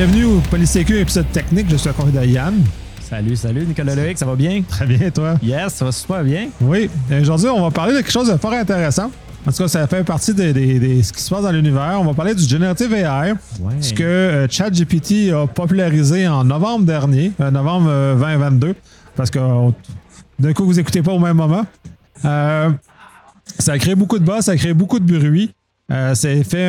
Bienvenue au Polysécu épisode technique. Je suis accompagné de Yann. Salut Nicolas Loïc, ça va bien? Très bien, toi? Yes, ça va super bien. Oui. Aujourd'hui, on va parler de quelque chose de fort intéressant. En tout cas, ça fait partie de ce qui se passe dans l'univers. On va parler du Generative AI, ce que ChatGPT a popularisé en novembre dernier, novembre 2022, parce que d'un coup, vous n'écoutez pas au même moment. Ça a créé beaucoup de buzz, ça a créé beaucoup de bruit. Ça a fait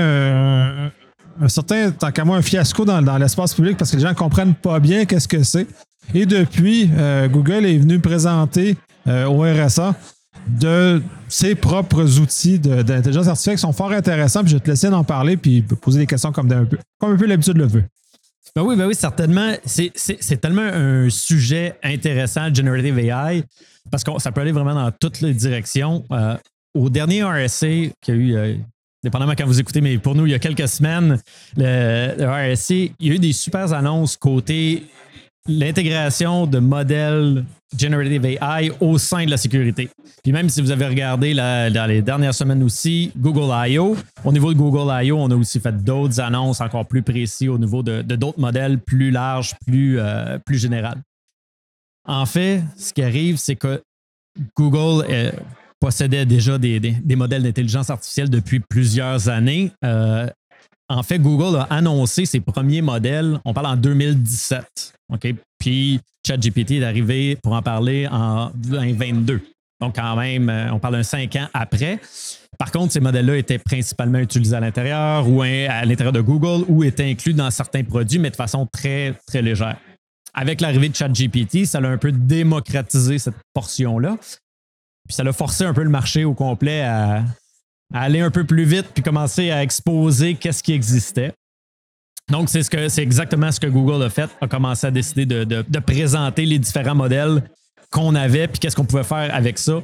un certain, tant qu'à moi, un fiasco dans l'espace public parce que les gens ne comprennent pas bien qu'est-ce que c'est. Et depuis, Google est venu présenter au RSA de ses propres outils d'intelligence artificielle qui sont fort intéressants. Puis je vais te laisser en parler puis poser des questions comme un peu l'habitude le veut. Ben oui, certainement. C'est tellement un sujet intéressant, le Generative AI, parce que ça peut aller vraiment dans toutes les directions. Au dernier RSA qu'il y a eu, dépendamment quand vous écoutez, mais pour nous, il y a quelques semaines, le RSA, il y a eu des super annonces côté l'intégration de modèles Generative AI au sein de la sécurité. Puis même si vous avez regardé dans les dernières semaines aussi, Google I.O., au niveau de Google I.O., on a aussi fait d'autres annonces encore plus précises au niveau de d'autres modèles plus larges, plus générales. En fait, ce qui arrive, c'est que Google possédait déjà des modèles d'intelligence artificielle depuis plusieurs années. En fait, Google a annoncé ses premiers modèles, on parle en 2017. OK? Puis ChatGPT est arrivé pour en parler en 2022. Donc, quand même, on parle d'un 5 ans après. Par contre, ces modèles-là étaient principalement utilisés à l'intérieur ou à l'intérieur de Google ou étaient inclus dans certains produits, mais de façon très, très légère. Avec l'arrivée de ChatGPT, ça a un peu démocratisé cette portion-là. Puis ça a forcé un peu le marché au complet à aller un peu plus vite puis commencer à exposer qu'est-ce qui existait. Donc, c'est exactement ce que Google a fait, a commencé à décider de présenter les différents modèles qu'on avait puis qu'est-ce qu'on pouvait faire avec ça.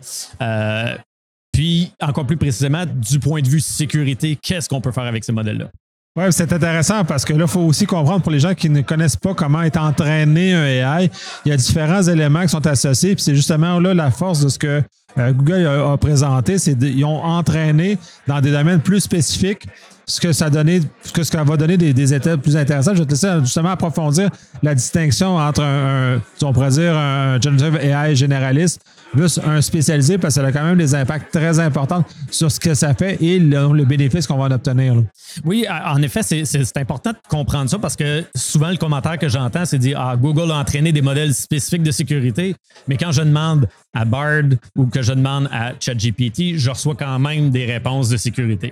Puis, encore plus précisément, du point de vue sécurité, qu'est-ce qu'on peut faire avec ces modèles-là? Oui, c'est intéressant parce que là, il faut aussi comprendre pour les gens qui ne connaissent pas comment est entraîné un AI, il y a différents éléments qui sont associés, puis c'est justement là la force de ce que Google a présenté, c'est qu'ils ont entraîné dans des domaines plus spécifiques ce que ça va donner des étapes plus intéressantes. Je vais te laisser justement approfondir la distinction entre on pourrait dire un Generative AI généraliste plus un spécialisé parce que ça a quand même des impacts très importants sur ce que ça fait et le bénéfice qu'on va en obtenir. Là. Oui, en effet, c'est important de comprendre ça parce que souvent, le commentaire que j'entends, c'est de dire Google a entraîné des modèles spécifiques de sécurité, mais quand je demande à Bard ou que je demande à ChatGPT, je reçois quand même des réponses de sécurité.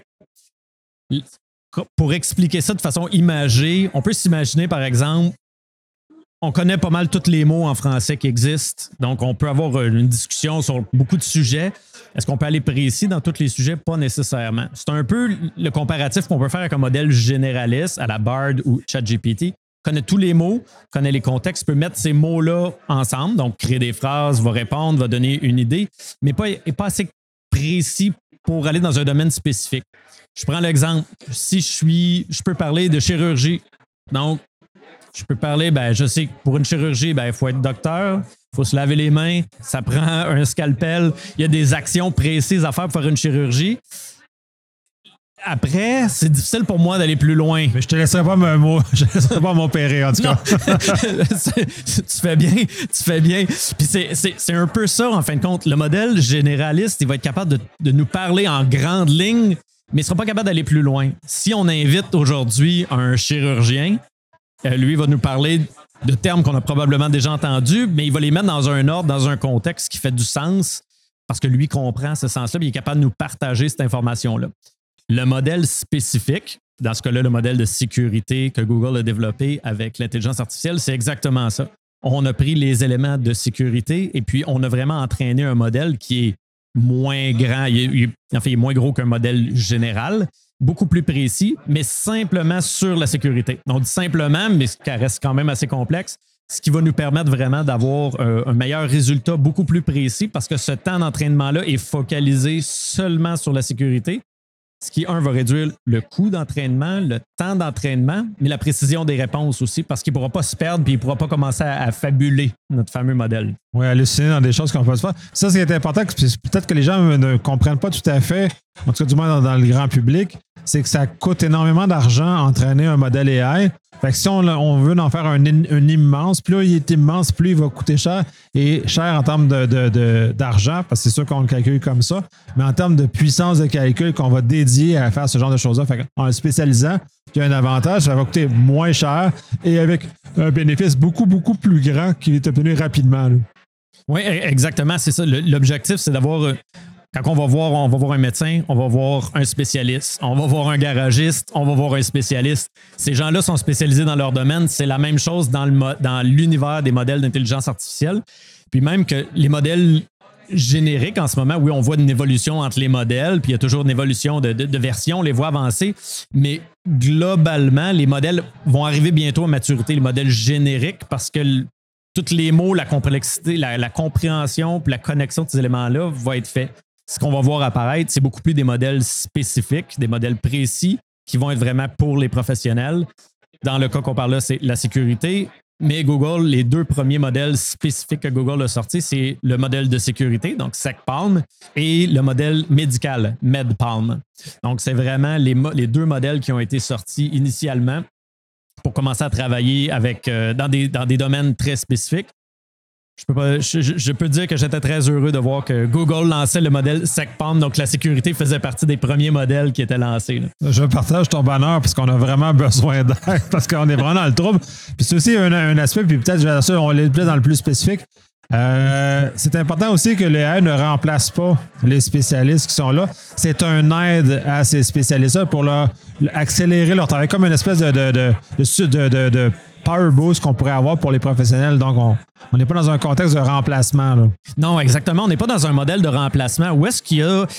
Pour expliquer ça de façon imagée, on peut s'imaginer, par exemple, on connaît pas mal tous les mots en français qui existent, donc on peut avoir une discussion sur beaucoup de sujets. Est-ce qu'on peut aller précis dans tous les sujets? Pas nécessairement. C'est un peu le comparatif qu'on peut faire avec un modèle généraliste à la Bard ou ChatGPT. Connaît tous les mots, connaît les contextes, peut mettre ces mots-là ensemble, donc créer des phrases, va répondre, va donner une idée, mais pas assez précis pour aller dans un domaine spécifique. Je prends l'exemple. Si je peux parler de chirurgie. Donc, je peux parler, je sais que pour une chirurgie, il faut être docteur, il faut se laver les mains, ça prend un scalpel, il y a des actions précises à faire pour faire une chirurgie. Après, c'est difficile pour moi d'aller plus loin. Mais je te laisserai pas m'opérer, en tout cas. Tu fais bien. Puis c'est un peu ça, en fin de compte. Le modèle généraliste, il va être capable de nous parler en grandes lignes, mais il ne sera pas capable d'aller plus loin. Si on invite aujourd'hui un chirurgien, lui va nous parler de termes qu'on a probablement déjà entendus, mais il va les mettre dans un ordre, dans un contexte qui fait du sens, parce que lui comprend ce sens-là, et il est capable de nous partager cette information-là. Le modèle spécifique, dans ce cas-là, le modèle de sécurité que Google a développé avec l'intelligence artificielle, c'est exactement ça. On a pris les éléments de sécurité et puis on a vraiment entraîné un modèle qui est moins grand, il est moins gros qu'un modèle général, beaucoup plus précis, mais simplement sur la sécurité. On dit simplement, mais ça reste quand même assez complexe, ce qui va nous permettre vraiment d'avoir un meilleur résultat beaucoup plus précis parce que ce temps d'entraînement-là est focalisé seulement sur la sécurité. Ce qui, va réduire le coût d'entraînement, le temps d'entraînement, mais la précision des réponses aussi, parce qu'il ne pourra pas se perdre et il ne pourra pas commencer à fabuler notre fameux modèle. Oui, halluciner dans des choses qu'on ne peut pas. Ça, c'est important, peut-être que les gens ne comprennent pas tout à fait, en tout cas du moins dans le grand public, c'est que ça coûte énormément d'argent entraîner un modèle AI. Fait que si on veut en faire un immense, plus il est immense, plus il va coûter cher, et cher en termes d'argent, parce que c'est sûr qu'on le calcule comme ça, mais en termes de puissance de calcul qu'on va dédier à faire ce genre de choses-là. Fait qu'en le spécialisant, il y a un avantage, ça va coûter moins cher et avec un bénéfice beaucoup, beaucoup plus grand qui est obtenu rapidement. Là. Oui, exactement, c'est ça. L'objectif, c'est d'avoir... Quand on va voir un médecin, on va voir un spécialiste, on va voir un garagiste, on va voir un spécialiste. Ces gens-là sont spécialisés dans leur domaine. C'est la même chose dans l'univers des modèles d'intelligence artificielle. Puis même que les modèles génériques en ce moment, oui, on voit une évolution entre les modèles, puis il y a toujours une évolution de version, on les voit avancer, mais globalement, les modèles vont arriver bientôt à maturité, les modèles génériques, parce que tous les mots, la complexité, la compréhension, puis la connexion de ces éléments-là va être fait. Ce qu'on va voir apparaître, c'est beaucoup plus des modèles spécifiques, des modèles précis qui vont être vraiment pour les professionnels. Dans le cas qu'on parle là, c'est la sécurité. Mais Google, les 2 premiers modèles spécifiques que Google a sortis, c'est le modèle de sécurité, donc SecPalm, et le modèle médical, MedPalm. Donc, c'est vraiment les 2 modèles qui ont été sortis initialement pour commencer à travailler dans des domaines très spécifiques. Je peux dire que j'étais très heureux de voir que Google lançait le modèle SecPalm, donc la sécurité faisait partie des premiers modèles qui étaient lancés. Là. Je partage ton bonheur parce qu'on a vraiment besoin d'aide, parce qu'on est vraiment dans le trouble. Puis c'est aussi un aspect, puis peut-être on l'est plus dans le plus spécifique. C'est important aussi que l'AI ne remplace pas les spécialistes qui sont là. C'est un aide à ces spécialistes-là pour accélérer leur travail, comme une espèce de power boost qu'on pourrait avoir pour les professionnels. Donc, on n'est pas dans un contexte de remplacement. Là. Non, exactement. On n'est pas dans un modèle de remplacement. Où est-ce qu'il y a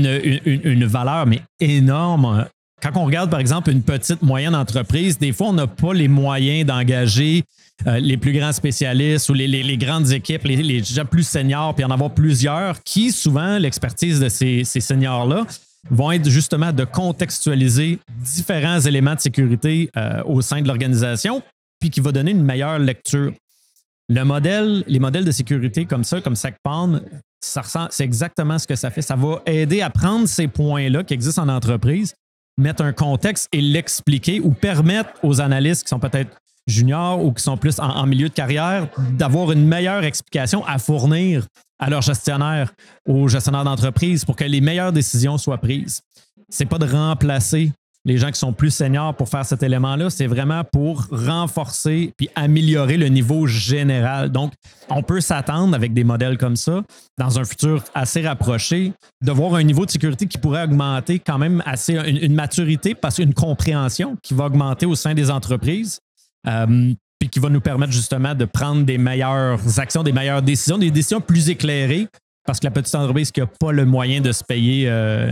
une valeur, mais énorme? Quand on regarde, par exemple, une petite, moyenne entreprise, des fois, on n'a pas les moyens d'engager les plus grands spécialistes ou les grandes équipes, les gens plus seniors, puis en avoir plusieurs qui, souvent, l'expertise de ces seniors-là vont être justement de contextualiser différents éléments de sécurité au sein de l'organisation, puis qui va donner une meilleure lecture. Les modèles de sécurité comme ça, comme SecPalm, c'est exactement ce que ça fait. Ça va aider à prendre ces points-là qui existent en entreprise, mettre un contexte et l'expliquer ou permettre aux analystes qui sont peut-être juniors ou qui sont plus en milieu de carrière d'avoir une meilleure explication à fournir à leurs gestionnaires, aux gestionnaires d'entreprise pour que les meilleures décisions soient prises. C'est pas de remplacer les gens qui sont plus seniors pour faire cet élément-là, c'est vraiment pour renforcer puis améliorer le niveau général. Donc, on peut s'attendre avec des modèles comme ça, dans un futur assez rapproché, de voir un niveau de sécurité qui pourrait augmenter quand même assez une maturité, parce qu'une compréhension qui va augmenter au sein des entreprises, puis qui va nous permettre justement de prendre des meilleures actions, des meilleures décisions, des décisions plus éclairées. Parce que la petite entreprise qui n'a pas le moyen de se payer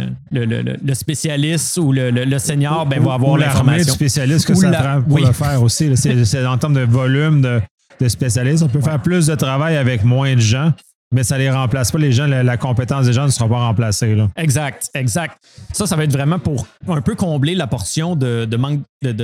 le spécialiste ou le senior, ben, va avoir l'information. Du spécialiste que ça prend pour le faire aussi. C'est en termes de volume de spécialistes. On peut faire plus de travail avec moins de gens, mais ça ne les remplace pas. Les gens, la compétence des gens ne sera pas remplacée. Là. Exact. Ça va être vraiment pour un peu combler la portion de manque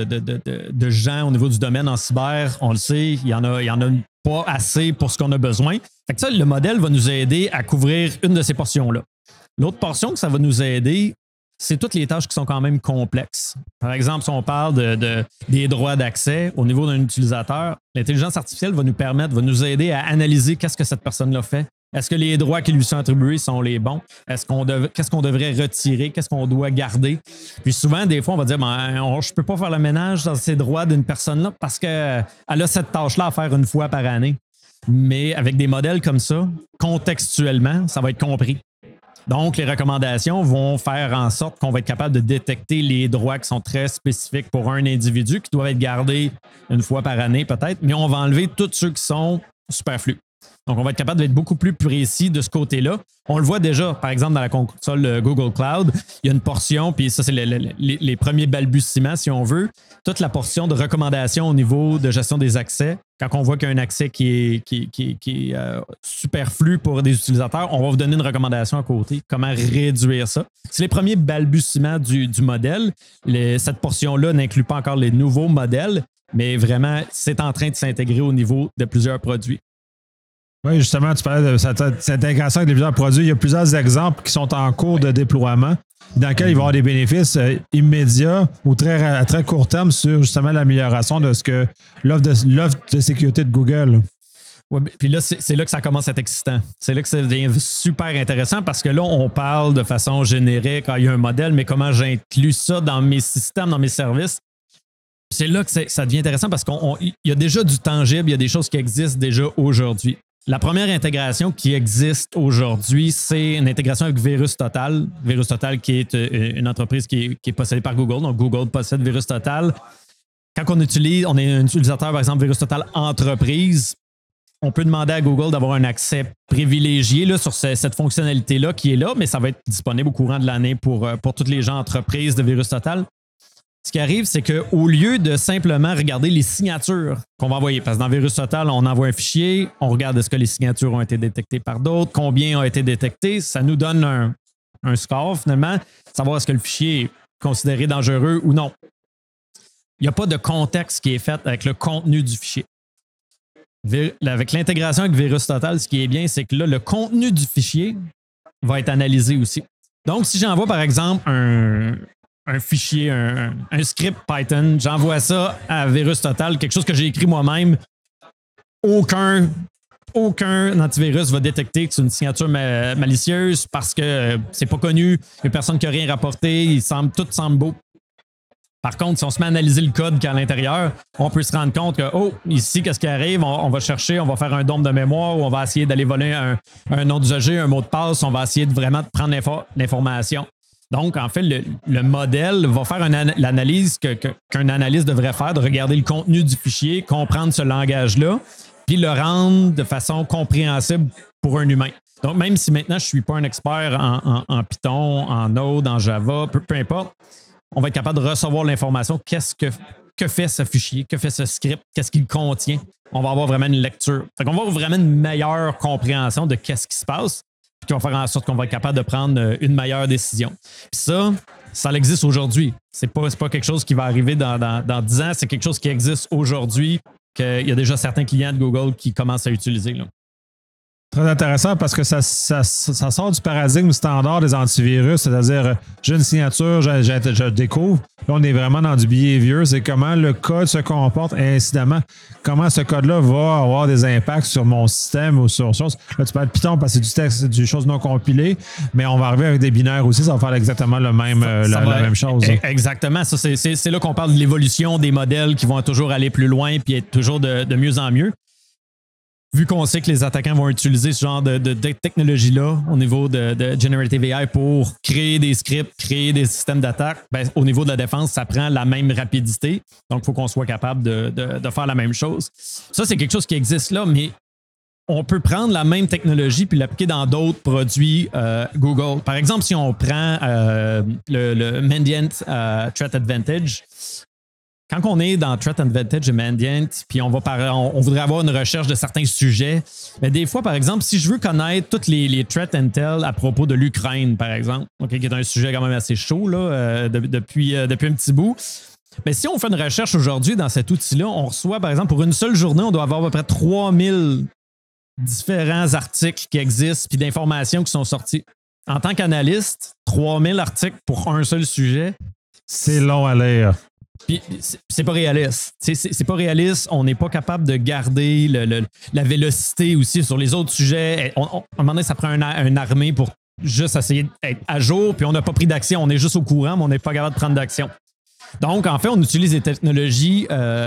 de gens au niveau du domaine en cyber. On le sait, il y en a pas assez pour ce qu'on a besoin. Fait que ça, le modèle va nous aider à couvrir une de ces portions-là. L'autre portion que ça va nous aider, c'est toutes les tâches qui sont quand même complexes. Par exemple, si on parle des droits d'accès au niveau d'un utilisateur, l'intelligence artificielle va nous aider à analyser qu'est-ce que cette personne-là fait. Est-ce que les droits qui lui sont attribués sont les bons? Qu'est-ce qu'on devrait retirer? Qu'est-ce qu'on doit garder? Puis souvent, des fois, on va dire je ne peux pas faire le ménage dans ces droits d'une personne-là parce qu'elle a cette tâche-là à faire une fois par année. Mais avec des modèles comme ça, contextuellement, ça va être compris. Donc, les recommandations vont faire en sorte qu'on va être capable de détecter les droits qui sont très spécifiques pour un individu qui doivent être gardés une fois par année peut-être, mais on va enlever tous ceux qui sont superflus. Donc, on va être capable d'être beaucoup plus précis de ce côté-là. On le voit déjà, par exemple, dans la console Google Cloud, il y a une portion, puis ça, c'est les premiers balbutiements, si on veut, toute la portion de recommandations au niveau de gestion des accès. Quand on voit qu'il y a un accès qui est superflu pour des utilisateurs, on va vous donner une recommandation à côté. Comment réduire ça? C'est les premiers balbutiements du modèle. Cette portion-là n'inclut pas encore les nouveaux modèles, mais vraiment, c'est en train de s'intégrer au niveau de plusieurs produits. Oui, justement, tu parlais de cette intégration avec les plusieurs produits. Il y a plusieurs exemples qui sont en cours de déploiement, dans lesquels il va y avoir des bénéfices immédiats ou à très court terme sur justement l'amélioration de ce que l'offre de sécurité de Google. Ouais, puis là, c'est là que ça commence à être excitant. C'est là que ça devient super intéressant parce que là, on parle de façon générique, il y a un modèle, mais comment j'inclus ça dans mes systèmes, dans mes services. C'est là que ça devient intéressant parce qu'il y a déjà du tangible, il y a des choses qui existent déjà aujourd'hui. La première intégration qui existe aujourd'hui, c'est une intégration avec VirusTotal. VirusTotal qui est une entreprise qui est possédée par Google. Donc, Google possède VirusTotal. Quand on est un utilisateur, par exemple, VirusTotal Entreprise, on peut demander à Google d'avoir un accès privilégié là, sur cette fonctionnalité-là qui est là, mais ça va être disponible au courant de l'année pour toutes les gens entreprises de VirusTotal. Ce qui arrive, c'est qu'au lieu de simplement regarder les signatures qu'on va envoyer, parce que dans VirusTotal, on envoie un fichier, on regarde est-ce que les signatures ont été détectées par d'autres, combien ont été détectées, ça nous donne un score finalement, savoir est-ce que le fichier est considéré dangereux ou non. Il n'y a pas de contexte qui est fait avec le contenu du fichier. Avec l'intégration avec VirusTotal, ce qui est bien, c'est que là, le contenu du fichier va être analysé aussi. Donc, si j'envoie par exemple un fichier, un script Python, j'envoie ça à VirusTotal, quelque chose que j'ai écrit moi-même, aucun antivirus va détecter que c'est une signature malicieuse parce que c'est pas connu, il n'y a personne qui n'a rien rapporté, tout semble beau. Par contre, si on se met à analyser le code qui est à l'intérieur, on peut se rendre compte que, ici, qu'est-ce qui arrive? On va chercher, on va faire un dump de mémoire ou on va essayer d'aller voler un nom d'usager, un mot de passe, on va essayer de vraiment prendre l'information. Donc, en fait, le modèle va faire l'analyse qu'un analyste devrait faire, de regarder le contenu du fichier, comprendre ce langage-là, puis le rendre de façon compréhensible pour un humain. Donc, même si maintenant, je ne suis pas un expert en Python, en Node, en Java, peu importe, on va être capable de recevoir l'information. Que fait ce fichier? Que fait ce script? Qu'est-ce qu'il contient? On va avoir vraiment une lecture. Fait qu'on va avoir vraiment une meilleure compréhension de qu'est-ce qui se passe, puis qui va faire en sorte qu'on va être capable de prendre une meilleure décision. Puis ça existe aujourd'hui. C'est pas quelque chose qui va arriver dans 10 ans. C'est quelque chose qui existe aujourd'hui, qu'il y a déjà certains clients de Google qui commencent à utiliser, là. Très intéressant parce que ça sort du paradigme standard des antivirus, c'est-à-dire j'ai une signature, je découvre. Là, on est vraiment dans du behavior, c'est comment le code se comporte et incidemment, comment ce code-là va avoir des impacts sur mon système ou sur choses. Là, tu parles de Python parce que c'est du texte, c'est des choses non compilées, mais on va arriver avec des binaires aussi, ça va faire exactement la même chose. Exactement. Ça, c'est là qu'on parle de l'évolution des modèles qui vont toujours aller plus loin puis être toujours de mieux en mieux. Vu qu'on sait que les attaquants vont utiliser ce genre de technologie-là au niveau de Generative AI pour créer des scripts, créer des systèmes d'attaque, au niveau de la défense, ça prend la même rapidité. Donc, il faut qu'on soit capable de faire la même chose. Ça, c'est quelque chose qui existe là, mais on peut prendre la même technologie puis l'appliquer dans d'autres produits Google. Par exemple, si on prend le Mandiant Threat Advantage, quand on est dans Threat Advantage et Mandiant, puis on voudrait avoir une recherche de certains sujets, mais des fois, par exemple, si je veux connaître toutes les threat intel à propos de l'Ukraine, par exemple, qui est un sujet quand même assez chaud là, depuis un petit bout, mais si on fait une recherche aujourd'hui dans cet outil-là, on reçoit, par exemple, pour une seule journée, on doit avoir à peu près 3000 différents articles qui existent puis d'informations qui sont sorties. En tant qu'analyste, 3000 articles pour un seul sujet. C'est long à lire. Puis c'est pas réaliste. C'est pas réaliste. On n'est pas capable de garder la vélocité aussi sur les autres sujets. À un moment donné, ça prend une armée pour juste essayer d'être à jour, puis on n'a pas pris d'action. On est juste au courant, mais on n'est pas capable de prendre d'action. Donc, en fait, on utilise les technologies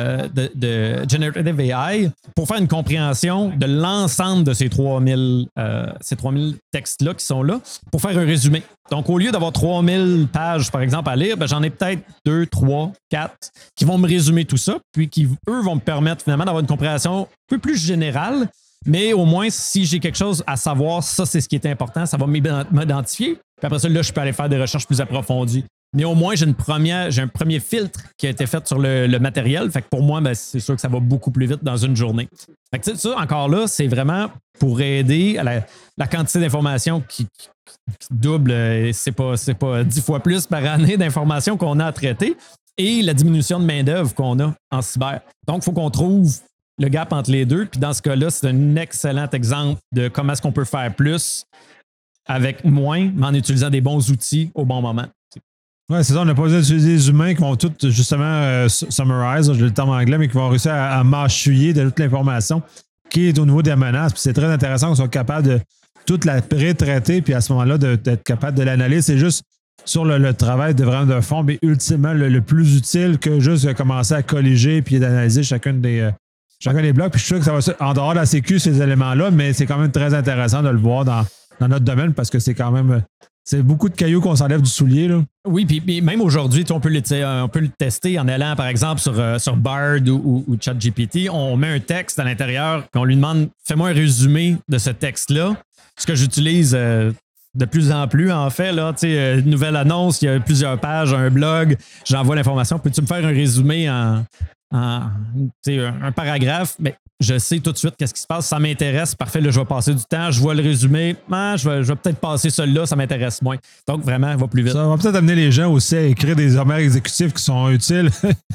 de Generative AI pour faire une compréhension de l'ensemble de ces 3000 textes-là qui sont là, pour faire un résumé. Donc, au lieu d'avoir 3000 pages, par exemple, à lire, j'en ai peut-être 2, 3, 4 qui vont me résumer tout ça, puis qui, eux, vont me permettre finalement d'avoir une compréhension un peu plus générale, mais au moins, si j'ai quelque chose à savoir, ça, c'est ce qui est important, ça va m'identifier. Puis après ça, là, je peux aller faire des recherches plus approfondies. Mais au moins, j'ai un premier filtre qui a été fait sur le matériel. Fait que pour moi, c'est sûr que ça va beaucoup plus vite dans une journée. Fait que ça, encore là, c'est vraiment pour aider à la quantité d'informations qui double. C'est pas 10 fois plus par année d'informations qu'on a à traiter et la diminution de main-d'œuvre qu'on a en cyber. Donc, il faut qu'on trouve le gap entre les deux. Puis dans ce cas-là, c'est un excellent exemple de comment est-ce qu'on peut faire plus avec moins, mais en utilisant des bons outils au bon moment. Oui, c'est ça. On n'a pas besoin d'utiliser des humains qui vont tout, justement, summarize, j'ai le terme anglais, mais qui vont réussir à mâchouiller de toute l'information qui est au niveau des menaces. Puis c'est très intéressant qu'on soit capable de toute la pré-traiter, puis à ce moment-là, d'être capable de l'analyser. C'est juste sur le travail de vraiment de fond, mais ultimement le plus utile que juste commencer à colliger puis d'analyser chacun des blocs. Puis je suis sûr que ça va en dehors de la sécu, ces éléments-là, mais c'est quand même très intéressant de le voir dans notre domaine parce que c'est quand même. C'est beaucoup de cailloux qu'on s'enlève du soulier. Là. Oui, puis même aujourd'hui, on peut le tester en allant, par exemple, sur Bard ou ChatGPT. On met un texte à l'intérieur, puis on lui demande « Fais-moi un résumé de ce texte-là ». Ce que j'utilise de plus en plus, en fait, là, une nouvelle annonce, il y a plusieurs pages, un blog, j'envoie l'information. Peux-tu me faire un résumé en un paragraphe? Mais je sais tout de suite qu'est-ce qui se passe. Ça m'intéresse. Parfait, là, je vais passer du temps. Je vois le résumé. Je vais peut-être passer celui-là. Ça m'intéresse moins. Donc, vraiment, il va plus vite. Ça va peut-être amener les gens aussi à écrire des sommaires exécutifs qui sont utiles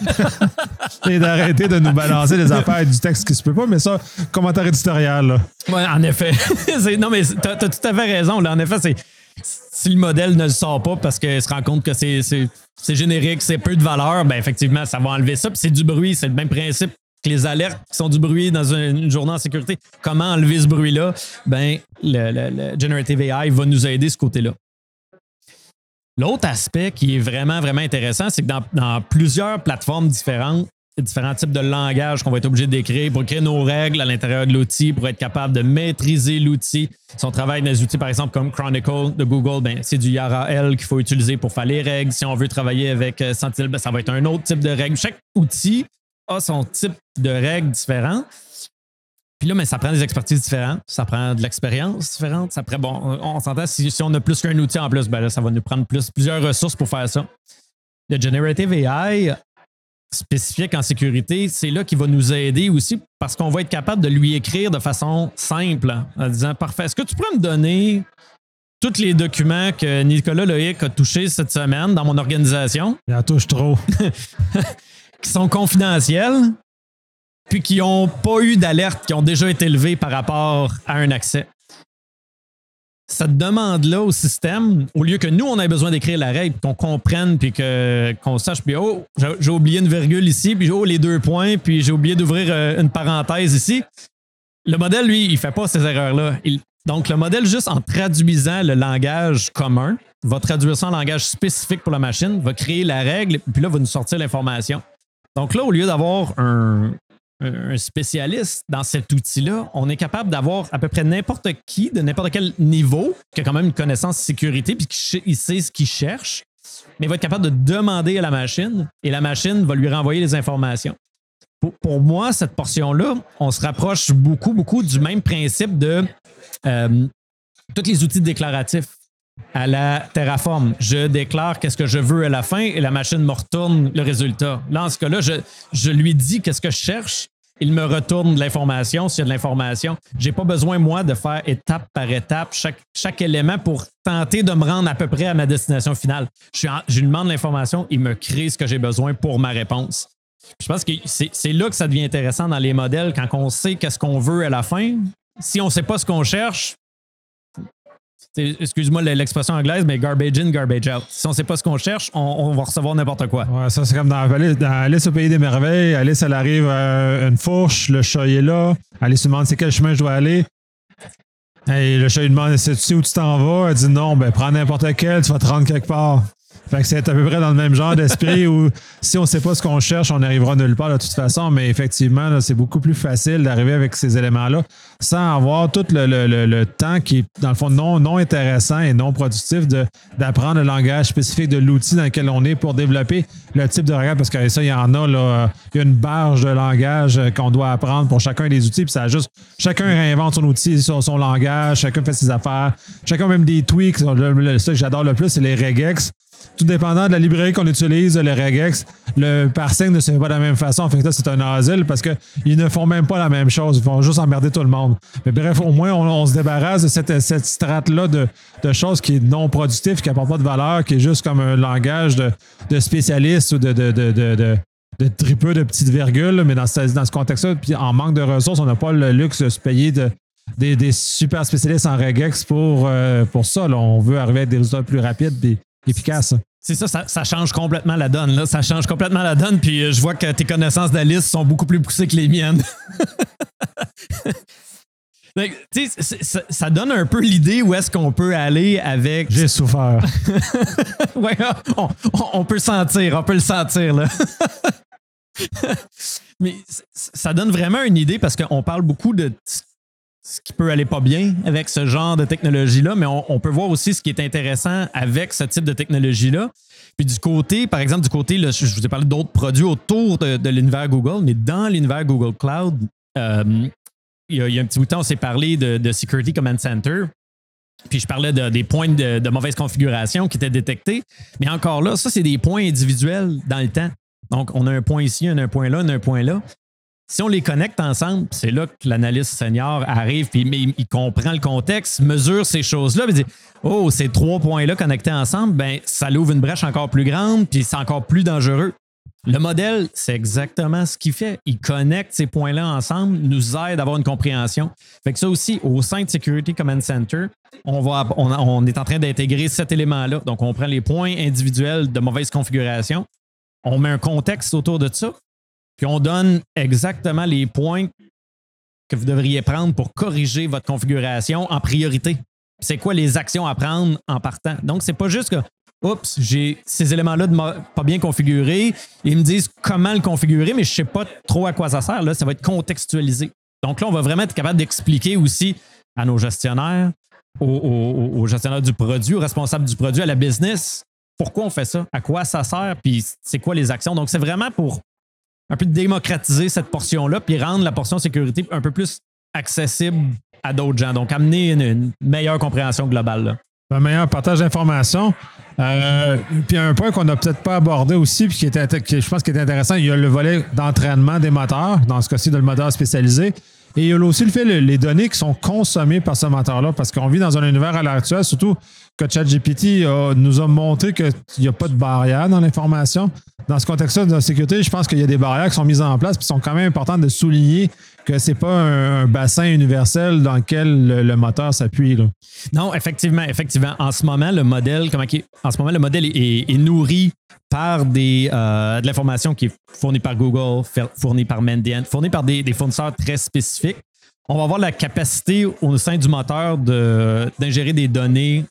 et d'arrêter de nous balancer des affaires du texte qui se peut pas. Mais ça, commentaire éditorial. Là. Oui, en effet. Non, mais tu as tout à fait raison. Là. En effet, si le modèle ne le sort pas parce qu'il se rend compte que c'est générique, c'est peu de valeur, ben effectivement, ça va enlever ça. Puis c'est du bruit. C'est le même principe que les alertes qui sont du bruit dans une journée en sécurité. Comment enlever ce bruit-là? Ben, le Generative AI va nous aider de ce côté-là. L'autre aspect qui est vraiment, vraiment intéressant, c'est que dans plusieurs plateformes différentes, il y a différents types de langages qu'on va être obligé d'écrire pour créer nos règles à l'intérieur de l'outil, pour être capable de maîtriser l'outil. Si on travaille dans des outils, par exemple, comme Chronicle de Google, ben, c'est du YARA-L qu'il faut utiliser pour faire les règles. Si on veut travailler avec Sentinel, ben, ça va être un autre type de règle. Chaque outil a son type de règles différents. Puis là, mais ça prend des expertises différentes, ça prend de l'expérience différente. Ça prend, on s'entend, si on a plus qu'un outil en plus, ben là, ça va nous prendre plusieurs ressources pour faire ça. Le Generative AI spécifique en sécurité, c'est là qu'il va nous aider aussi parce qu'on va être capable de lui écrire de façon simple en disant « Parfait, est-ce que tu pourrais me donner tous les documents que Nicolas Loïc a touchés cette semaine dans mon organisation? » Il en touche trop. Qui sont confidentiels, puis qui n'ont pas eu d'alerte, qui ont déjà été levés par rapport à un accès. Cette demande-là au système, au lieu que nous, on ait besoin d'écrire la règle, qu'on comprenne, puis qu'on sache, puis oh, j'ai oublié une virgule ici, puis oh, les 2 points, puis j'ai oublié d'ouvrir une parenthèse ici. Le modèle, lui, il ne fait pas ces erreurs-là. Donc, le modèle, juste en traduisant le langage commun, va traduire ça en langage spécifique pour la machine, va créer la règle, puis là, va nous sortir l'information. Donc là, au lieu d'avoir un spécialiste dans cet outil-là, on est capable d'avoir à peu près n'importe qui, de n'importe quel niveau, qui a quand même une connaissance sécurité, puis il sait ce qu'il cherche, mais il va être capable de demander à la machine, et la machine va lui renvoyer les informations. Pour moi, cette portion-là, on se rapproche beaucoup, beaucoup du même principe de tous les outils déclaratifs à la Terraform. Je déclare qu'est-ce que je veux à la fin et la machine me retourne le résultat. Là, en ce cas-là, je lui dis qu'est-ce que je cherche. Il me retourne de l'information s'il y a de l'information. Je n'ai pas besoin, moi, de faire étape par étape chaque élément pour tenter de me rendre à peu près à ma destination finale. Je lui demande l'information, il me crée ce que j'ai besoin pour ma réponse. Je pense que c'est là que ça devient intéressant dans les modèles, quand on sait qu'est-ce qu'on veut à la fin. Si on ne sait pas ce qu'on cherche, excuse-moi l'expression anglaise, mais garbage in, garbage out. Si on ne sait pas ce qu'on cherche, on va recevoir n'importe quoi. Ouais, ça, c'est comme dans Alice au pays des merveilles. Alice, elle arrive à une fourche, le chat est là. Alice lui demande c'est quel chemin je dois aller. Et le chat lui demande tu sais où tu t'en vas? Elle dit non, ben prends n'importe quel, tu vas te rendre quelque part. Fait que c'est à peu près dans le même genre d'esprit où si on ne sait pas ce qu'on cherche, on n'arrivera nulle part de toute façon, mais effectivement, là, c'est beaucoup plus facile d'arriver avec ces éléments-là sans avoir tout le temps qui est, dans le fond, non intéressant et non productif d'apprendre le langage spécifique de l'outil dans lequel on est pour développer le type de langage, parce que ça, il y en a, là, il y a une barge de langage qu'on doit apprendre pour chacun des outils, puis ça a juste, chacun réinvente son outil, son langage, chacun fait ses affaires, chacun même des tweaks. Ça que j'adore le plus, c'est les regex. Tout dépendant de la librairie qu'on utilise, le regex, le parsing ne se fait pas de la même façon. En fait, là, c'est un asile parce qu'ils ne font même pas la même chose. Ils font juste emmerder tout le monde. Mais bref, au moins, on se débarrasse de cette strate-là de choses qui est non productif, qui n'apporte pas de valeur, qui est juste comme un langage de spécialiste ou de de tripeux de petites virgules, mais dans ce contexte-là, puis en manque de ressources, on n'a pas le luxe de se payer des super spécialistes en regex pour ça. Là. On veut arriver à des résultats plus rapides et efficaces. C'est ça change complètement la donne. Là. Ça change complètement la donne, puis je vois que tes connaissances d'Alice sont beaucoup plus poussées que les miennes. Ça donne un peu l'idée où est-ce qu'on peut aller avec... J'ai souffert. Ouais, on peut le sentir, là. Mais ça donne vraiment une idée parce qu'on parle beaucoup de ce qui peut aller pas bien avec ce genre de technologie-là, mais on peut voir aussi ce qui est intéressant avec ce type de technologie-là. Puis du côté, par exemple, là, je vous ai parlé d'autres produits autour de l'univers Google, mais dans l'univers Google Cloud, il y a un petit bout de temps, on s'est parlé de Security Command Center. Puis je parlais des points de mauvaise configuration qui étaient détectés. Mais encore là, ça, c'est des points individuels dans le temps. Donc, on a un point ici, on a un point là, on a un point là. Si on les connecte ensemble, c'est là que l'analyste senior arrive, puis il comprend le contexte, mesure ces choses-là, puis dit oh, ces 3 points-là connectés ensemble, ben ça l'ouvre une brèche encore plus grande, puis c'est encore plus dangereux. Le modèle, c'est exactement ce qu'il fait. Il connecte ces points-là ensemble, nous aide à avoir une compréhension. Fait que ça aussi, au sein de Security Command Center, on est en train d'intégrer cet élément-là. Donc, on prend les points individuels de mauvaise configuration, on met un contexte autour de ça, puis on donne exactement les points que vous devriez prendre pour corriger votre configuration en priorité. C'est quoi les actions à prendre en partant? Donc, c'est pas juste que oups, j'ai ces éléments-là pas bien configurés. Ils me disent comment le configurer, mais je ne sais pas trop à quoi ça sert. Là, ça va être contextualisé. Donc là, on va vraiment être capable d'expliquer aussi à nos gestionnaires, aux gestionnaires du produit, aux responsables du produit, à la business, pourquoi on fait ça, à quoi ça sert, puis c'est quoi les actions. Donc, c'est vraiment pour un peu démocratiser cette portion-là, puis rendre la portion sécurité un peu plus accessible à d'autres gens. Donc, amener une meilleure compréhension globale. Là. Un meilleur partage d'informations. Puis un point qu'on n'a peut-être pas abordé aussi, puis je pense qui est intéressant, il y a le volet d'entraînement des moteurs, dans ce cas-ci, de le moteur spécialisé. Et il y a aussi le fait les données qui sont consommées par ce moteur-là, parce qu'on vit dans un univers à l'heure actuelle, surtout que ChatGPT nous a montré qu'il n'y a pas de barrière dans l'information. Dans ce contexte-là de la sécurité, je pense qu'il y a des barrières qui sont mises en place, puis sont quand même importantes de souligner que ce n'est pas un bassin universel dans lequel le moteur s'appuie. Là. Non, effectivement. En ce moment, le modèle est nourri par de l'information qui est fournie par Google, fournie par Mandiant, fournie par des fournisseurs très spécifiques. On va avoir la capacité au sein du moteur d'ingérer des données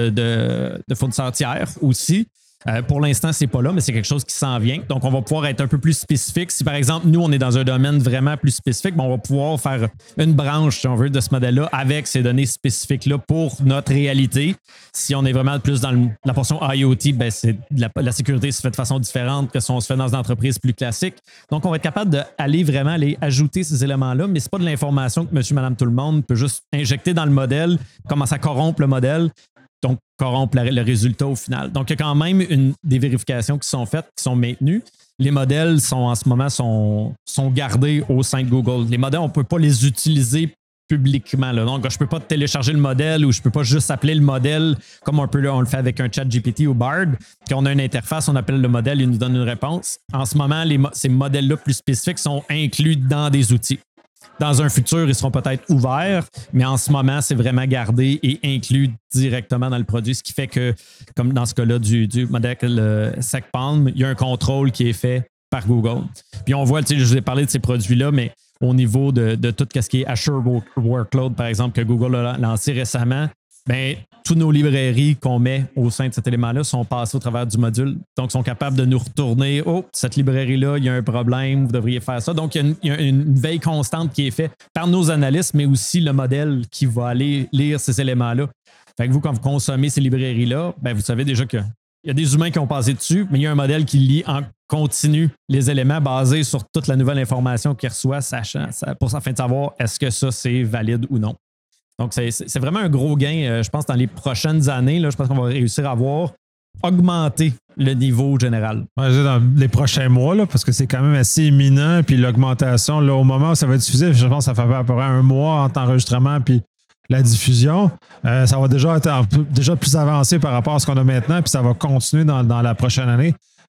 de fournisseurs tiers aussi. Pour l'instant, c'est pas là, mais c'est quelque chose qui s'en vient. Donc, on va pouvoir être un peu plus spécifique. Si, par exemple, nous, on est dans un domaine vraiment plus spécifique, on va pouvoir faire une branche, si on veut, de ce modèle-là avec ces données spécifiques-là pour notre réalité. Si on est vraiment plus dans la portion IoT, ben, la sécurité se fait de façon différente que si on se fait dans une entreprise plus classique. Donc, on va être capable d'aller vraiment ajouter ces éléments-là, mais c'est pas de l'information que monsieur, madame, tout le monde peut juste injecter dans le modèle, commencer à corrompre le modèle. Donc, corrompre le résultat au final. Donc, il y a quand même des vérifications qui sont faites, qui sont maintenues. Les modèles en ce moment sont gardés au sein de Google. Les modèles, on ne peut pas les utiliser publiquement. Là. Donc, je ne peux pas télécharger le modèle ou je ne peux pas juste appeler le modèle comme on le fait avec un ChatGPT ou Bard. Quand on a une interface, on appelle le modèle, il nous donne une réponse. En ce moment, ces modèles-là plus spécifiques sont inclus dans des outils. Dans un futur, ils seront peut-être ouverts, mais en ce moment, c'est vraiment gardé et inclus directement dans le produit, ce qui fait que, comme dans ce cas-là du modèle SecPalm, il y a un contrôle qui est fait par Google. Puis on voit, je vous ai parlé de ces produits-là, mais au niveau de tout ce qui est Azure Workload, par exemple, que Google a lancé récemment, bien, toutes nos librairies qu'on met au sein de cet élément-là sont passées au travers du module. Donc, sont capables de nous retourner. Oh, cette librairie-là, il y a un problème, vous devriez faire ça. Donc, il y a une veille constante qui est faite par nos analystes, mais aussi le modèle qui va aller lire ces éléments-là. Fait que vous, quand vous consommez ces librairies-là, bien, vous savez déjà qu'il y a des humains qui ont passé dessus, mais il y a un modèle qui lit en continu les éléments basés sur toute la nouvelle information qu'il reçoit, afin de savoir est-ce que ça, c'est valide ou non. Donc, c'est vraiment un gros gain, je pense, dans les prochaines années. Là, je pense qu'on va réussir à augmenter le niveau général. Ouais, dans les prochains mois, là, parce que c'est quand même assez imminent. Puis l'augmentation, là, au moment où ça va être diffusé, je pense que ça fait à peu près un mois entre enregistrement puis la diffusion. Ça va déjà être déjà plus avancé par rapport à ce qu'on a maintenant, puis ça va continuer dans la prochaine année.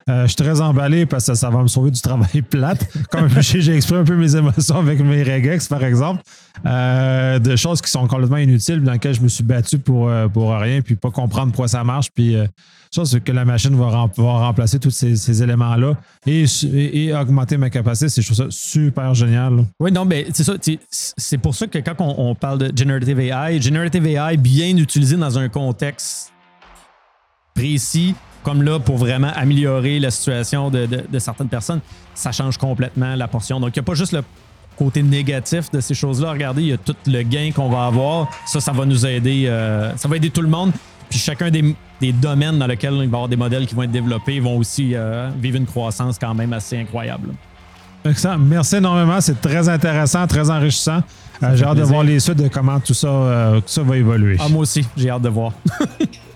Je suis très emballé parce que ça va me sauver du travail plate. Comme j'ai exprimé un peu mes émotions avec mes regex, par exemple. De choses qui sont complètement inutiles, dans lesquelles je me suis battu pour rien, puis pas comprendre pourquoi ça marche. Puis, chose que la machine va remplacer tous ces éléments-là et augmenter ma capacité. Je trouve ça super génial. Là. Oui, non, mais c'est ça. C'est pour ça que quand on parle de Generative AI bien utilisé dans un contexte précis, comme là, pour vraiment améliorer la situation de certaines personnes, ça change complètement la portion. Donc, il n'y a pas juste le côté négatif de ces choses-là. Regardez, il y a tout le gain qu'on va avoir. Ça va nous aider. Ça va aider tout le monde. Puis chacun des domaines dans lesquels il va y avoir des modèles qui vont être développés vont aussi vivre une croissance quand même assez incroyable. Excellent. Merci énormément. C'est très intéressant, très enrichissant. J'ai hâte de voir les suites de comment tout ça va évoluer. Ah, moi aussi, j'ai hâte de voir.